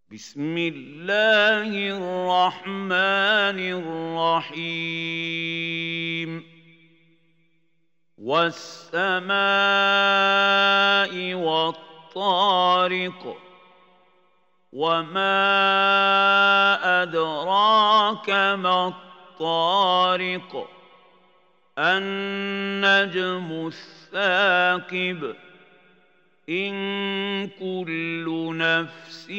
بسم الله الرحمن الرحيم والسماء والطارق وما أدراك ما الطارق النجم الثاقب إن كل نفس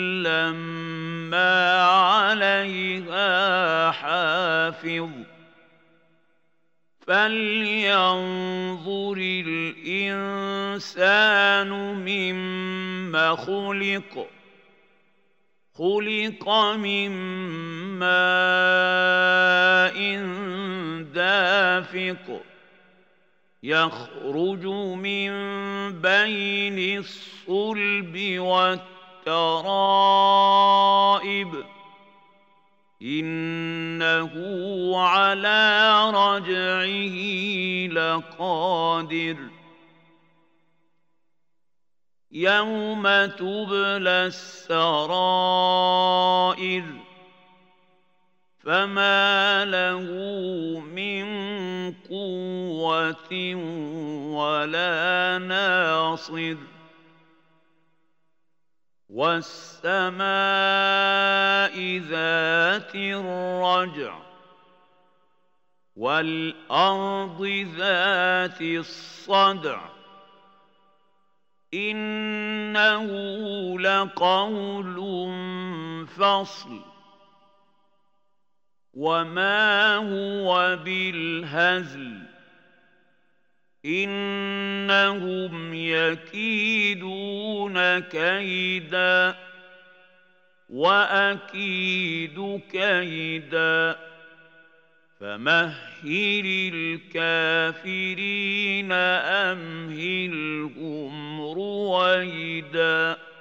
لما عليها حافظ فلينظر الإنسان مما خلق من ماء دافق يخرج من بين الصلب والترائب إنه على رجعه لقادر يوم تبلى السرائر فما له من قوة ولا ناصر والسماء ذات الرجع والأرض ذات الصدع إنه لقول فصل وما هو بالهزل إنهم يكيدون كيدا وأكيد كيدا فمهل الكافرين أمهلهم رويدا